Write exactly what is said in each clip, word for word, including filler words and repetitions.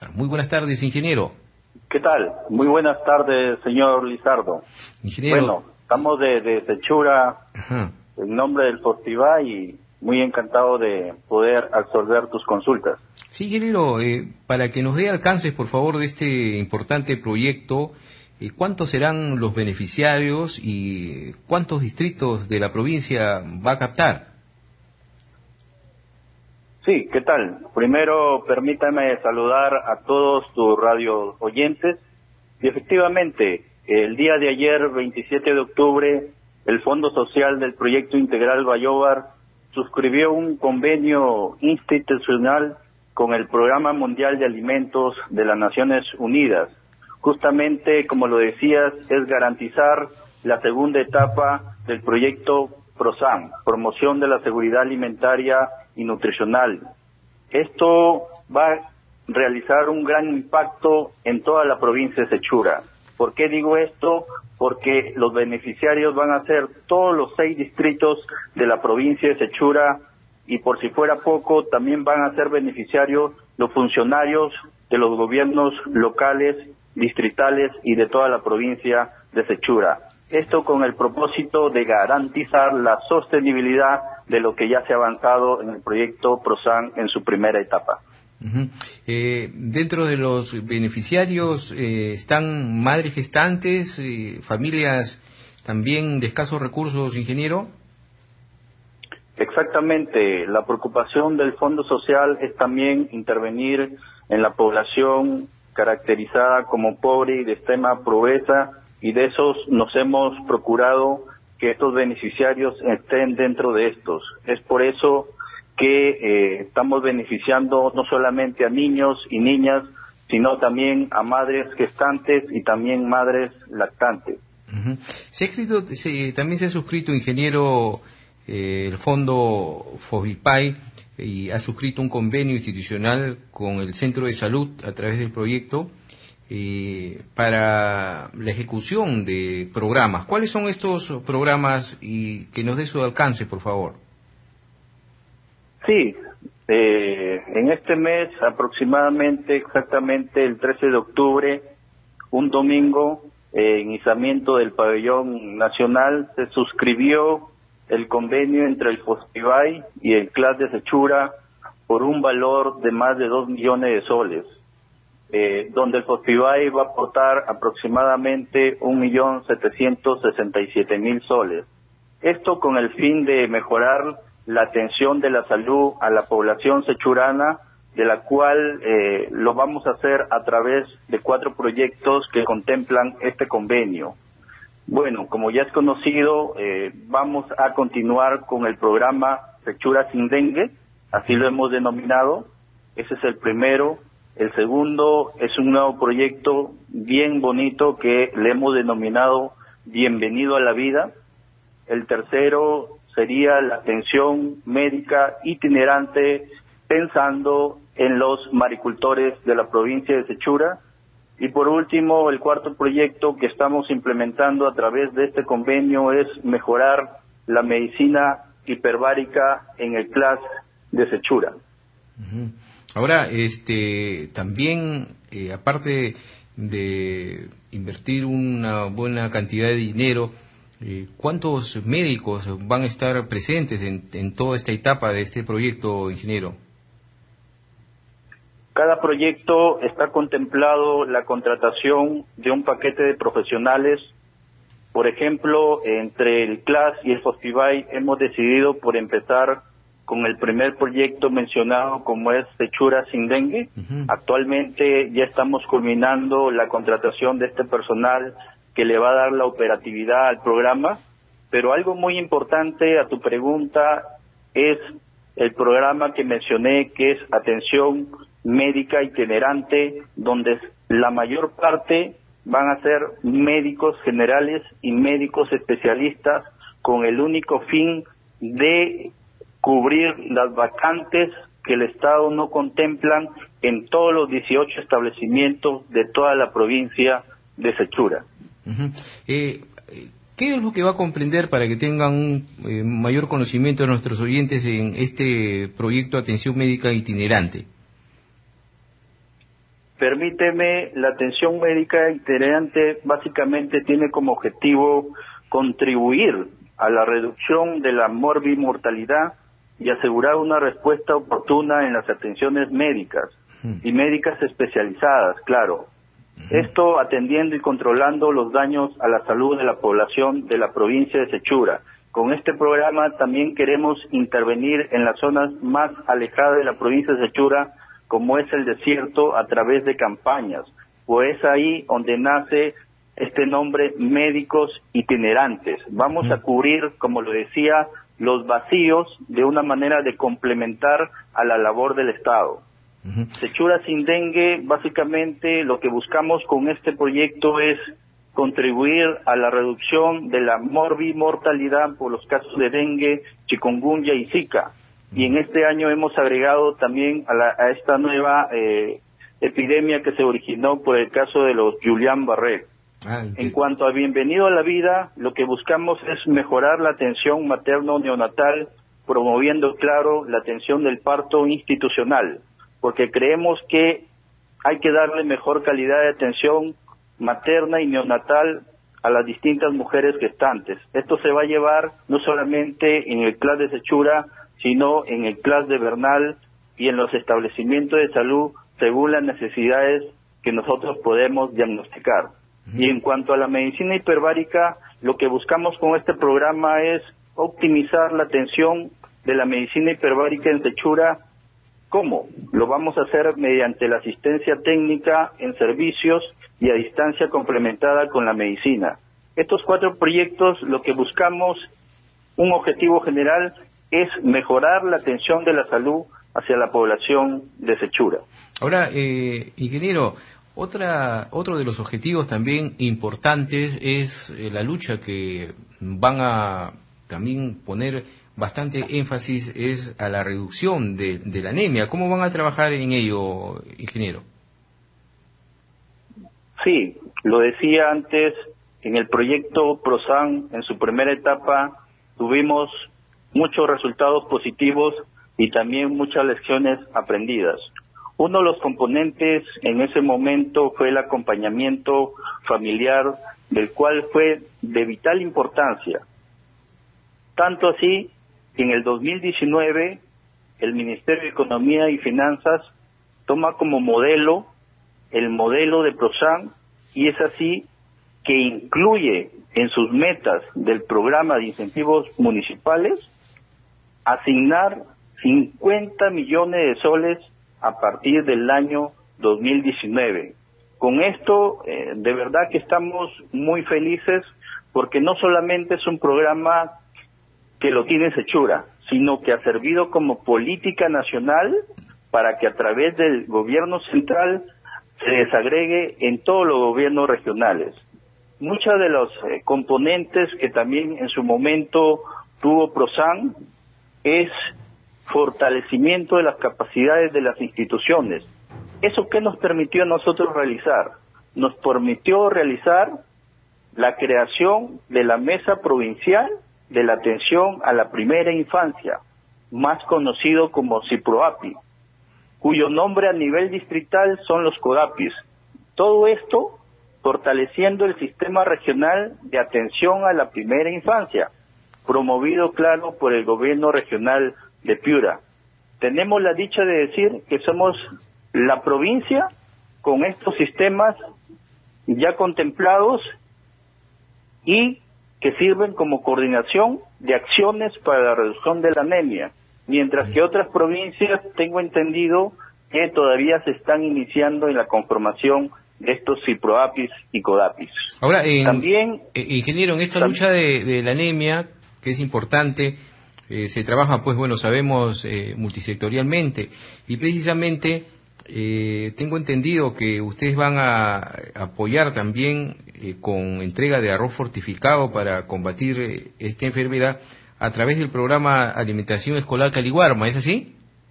Muy buenas tardes, ingeniero. ¿Qué tal? Muy buenas tardes, señor Lizardo. Ingeniero. Bueno, estamos de, de Sechura, Ajá. en nombre del Fostivay, y muy encantado de poder absorber tus consultas. Sí, ingeniero, eh, para que nos dé alcances, por favor, de este importante proyecto, eh, ¿cuántos serán los beneficiarios y cuántos distritos de la provincia va a captar? Sí, ¿qué tal? Primero, permítame saludar a todos tus radio oyentes. Y efectivamente, el día de ayer, veintisiete de octubre, el Fondo Social del Proyecto Integral Bayobar suscribió un convenio institucional con el Programa Mundial de Alimentos de las Naciones Unidas. Justamente, como lo decías, es garantizar la segunda etapa del proyecto PROSAN, Promoción de la Seguridad Alimentaria y Nutricional. Esto va a realizar un gran impacto en toda la provincia de Sechura. ¿Por qué digo esto? Porque los beneficiarios van a ser todos los seis distritos de la provincia de Sechura, y por si fuera poco, también van a ser beneficiarios los funcionarios de los gobiernos locales, distritales y de toda la provincia de Sechura. Esto con el propósito de garantizar la sostenibilidad de lo que ya se ha avanzado en el proyecto PROSAN en su primera etapa. Uh-huh. Eh, dentro de los beneficiarios eh, están madres gestantes, eh, familias también de escasos recursos, ingeniero. Exactamente, la preocupación del Fondo Social es también intervenir en la población caracterizada como pobre y de extrema pobreza, y de esos nos hemos procurado que estos beneficiarios estén dentro de estos. Es por eso que eh, estamos beneficiando no solamente a niños y niñas, sino también a madres gestantes y también madres lactantes. Uh-huh. Se ha escrito, se, también se ha suscrito, ingeniero, eh, el Fondo Fosvipay, y ha suscrito un convenio institucional con el Centro de Salud a través del proyecto eh, para la ejecución de programas. ¿Cuáles son estos programas y que nos dé su alcance, por favor? Sí, eh, en este mes, aproximadamente, exactamente el trece de octubre, un domingo, eh, en izamiento del pabellón nacional, se suscribió el convenio entre el Fostivay y el C L A S de Sechura por un valor de más de dos millones de soles, eh, donde el Fostivay va a aportar aproximadamente un millón setecientos sesenta y siete mil soles. Esto con el fin de mejorar la atención de la salud a la población sechurana, de la cual eh, lo vamos a hacer a través de cuatro proyectos que contemplan este convenio. Bueno, como ya es conocido, eh, vamos a continuar con el programa Sechura sin Dengue, así lo hemos denominado. Ese es el primero. El segundo es un nuevo proyecto bien bonito que le hemos denominado Bienvenido a la Vida. El tercero sería la atención médica itinerante pensando en los maricultores de la provincia de Sechura. Y por último, el cuarto proyecto que estamos implementando a través de este convenio es mejorar la medicina hiperbárica en el C L A S de Sechura. Uh-huh. Ahora, este, también, eh, aparte de invertir una buena cantidad de dinero, eh, ¿cuántos médicos van a estar presentes en, en toda esta etapa de este proyecto, ingeniero? Cada proyecto está contemplado la contratación de un paquete de profesionales. Por ejemplo, entre el C L A S y el Fostivay hemos decidido por empezar con el primer proyecto mencionado, como es Sechura sin Dengue. Uh-huh. Actualmente ya estamos culminando la contratación de este personal que le va a dar la operatividad al programa, pero algo muy importante a tu pregunta es el programa que mencioné, que es atención médica itinerante, donde la mayor parte van a ser médicos generales y médicos especialistas con el único fin de cubrir las vacantes que el Estado no contemplan en todos los dieciocho establecimientos de toda la provincia de Sechura. Uh-huh. Eh, ¿Qué es lo que va a comprender para que tengan un eh, mayor conocimiento de nuestros oyentes en este proyecto de atención médica itinerante? Permíteme, la atención médica itinerante básicamente tiene como objetivo contribuir a la reducción de la morbimortalidad y asegurar una respuesta oportuna en las atenciones médicas y médicas especializadas, claro. Esto atendiendo y controlando los daños a la salud de la población de la provincia de Sechura. Con este programa también queremos intervenir en las zonas más alejadas de la provincia de Sechura, como es el desierto, a través de campañas, pues es ahí donde nace este nombre, médicos itinerantes. Vamos a cubrir, como lo decía, los vacíos de una manera de complementar a la labor del Estado. Uh-huh. Sechura sin dengue, básicamente lo que buscamos con este proyecto es contribuir a la reducción de la morbimortalidad por los casos de dengue, chikungunya y zika. Y en este año hemos agregado también a, la, a esta nueva eh, epidemia que se originó por el caso de los Guillain-Barré. Ah, en cuanto a Bienvenido a la Vida, lo que buscamos es mejorar la atención materno-neonatal, promoviendo, claro, la atención del parto institucional, porque creemos que hay que darle mejor calidad de atención materna y neonatal a las distintas mujeres gestantes. Esto se va a llevar no solamente en el C L A S de Sechura, sino en el C L A S de Bernal y en los establecimientos de salud según las necesidades que nosotros podemos diagnosticar. Uh-huh. Y en cuanto a la medicina hiperbárica, lo que buscamos con este programa es optimizar la atención de la medicina hiperbárica en Sechura. ¿Cómo? Lo vamos a hacer mediante la asistencia técnica en servicios y a distancia complementada con la medicina. Estos cuatro proyectos, lo que buscamos, un objetivo general, es mejorar la atención de la salud hacia la población de Sechura. Ahora, eh, ingeniero, otra, otro de los objetivos también importantes es eh, la lucha que van a también poner bastante énfasis es a la reducción de, de la anemia. ¿Cómo van a trabajar en ello, ingeniero? Sí, lo decía antes, en el proyecto PROSAN, en su primera etapa, tuvimos muchos resultados positivos y también muchas lecciones aprendidas. Uno de los componentes en ese momento fue el acompañamiento familiar, del cual fue de vital importancia. Tanto así, en el dos mil diecinueve, el Ministerio de Economía y Finanzas toma como modelo el modelo de PROSAN, y es así que incluye en sus metas del programa de incentivos municipales asignar cincuenta millones de soles a partir del año dos mil diecinueve. Con esto, eh, de verdad que estamos muy felices, porque no solamente es un programa que lo tiene Sechura, sino que ha servido como política nacional para que a través del gobierno central se desagregue en todos los gobiernos regionales. Muchos de los eh, componentes que también en su momento tuvo PROSAN es fortalecimiento de las capacidades de las instituciones. ¿Eso qué nos permitió a nosotros realizar? Nos permitió realizar la creación de la Mesa Provincial de la Atención a la Primera Infancia, más conocido como CIPROAPI, cuyo nombre a nivel distrital son los CODAPIs. Todo esto fortaleciendo el sistema regional de atención a la primera infancia, promovido, claro, por el gobierno regional de Piura. Tenemos la dicha de decir que somos la provincia con estos sistemas ya contemplados y que sirven como coordinación de acciones para la reducción de la anemia, mientras que otras provincias, tengo entendido, que todavía se están iniciando en la conformación de estos CIPROAPIs y CODAPIs. Ahora, en, también, eh, ingeniero, en esta lucha de, de la anemia, que es importante, eh, se trabaja, pues bueno, sabemos, eh, multisectorialmente, y precisamente eh, tengo entendido que ustedes van a apoyar también eh, con entrega de arroz fortificado para combatir eh, esta enfermedad a través del programa Alimentación Escolar Caliguarma, ¿es así?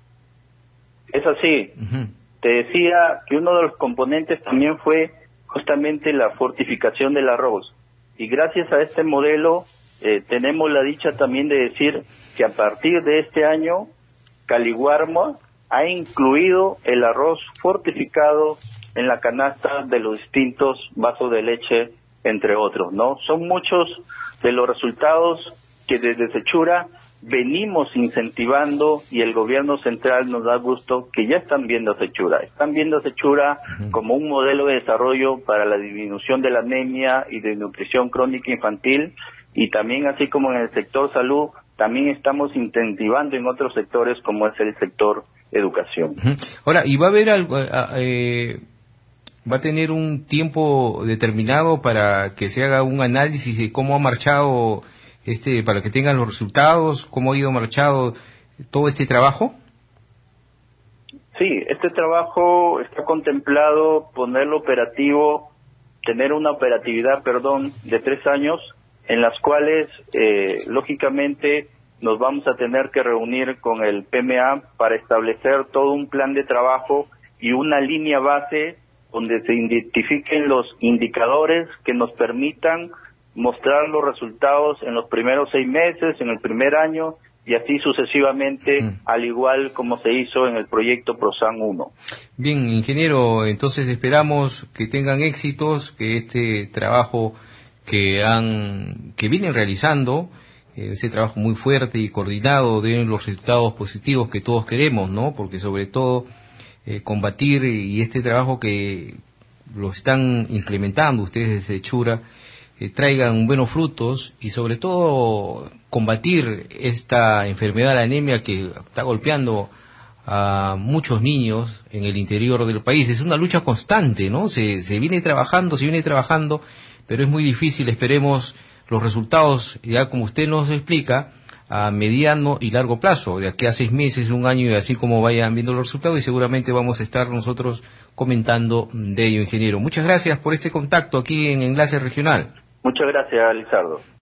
Es así. Uh-huh. Te decía que uno de los componentes también fue justamente la fortificación del arroz. Y gracias a este modelo eh, tenemos la dicha también de decir que a partir de este año Caliguarma ha incluido el arroz fortificado en la canasta de los distintos vasos de leche, entre otros, ¿no? Son muchos de los resultados que desde Sechura venimos incentivando, y el gobierno central nos da gusto que ya están viendo a Sechura. Están viendo a Sechura uh-huh. como un modelo de desarrollo para la disminución de la anemia y de nutrición crónica infantil, y también, así como en el sector salud, también estamos incentivando en otros sectores como es el sector educación. Uh-huh. Ahora, ¿y va a haber algo, eh, va a tener un tiempo determinado para que se haga un análisis de cómo ha marchado este, para que tengan los resultados, cómo ha ido marchado todo este trabajo? Sí, este trabajo está contemplado ponerlo operativo, tener una operatividad, perdón, de tres años, en las cuales, eh, lógicamente, nos vamos a tener que reunir con el P M A para establecer todo un plan de trabajo y una línea base donde se identifiquen los indicadores que nos permitan mostrar los resultados en los primeros seis meses, en el primer año, y así sucesivamente, mm. al igual como se hizo en el proyecto PROSAN uno. Bien, ingeniero, entonces esperamos que tengan éxitos, que este trabajo que han que vienen realizando, eh, ese trabajo muy fuerte y coordinado, den los resultados positivos que todos queremos, ¿no? Porque sobre todo eh, combatir, y este trabajo que lo están implementando ustedes desde Sechura, eh, traigan buenos frutos, y sobre todo combatir esta enfermedad, la anemia, que está golpeando a muchos niños en el interior del país. Es una lucha constante, ¿no? Se, se viene trabajando, se viene trabajando, pero es muy difícil. Esperemos los resultados, ya como usted nos explica, a mediano y largo plazo, de aquí a seis meses, un año, y así como vayan viendo los resultados, y seguramente vamos a estar nosotros comentando de ello, ingeniero. Muchas gracias por este contacto aquí en Enlace Regional. Muchas gracias, Lizardo.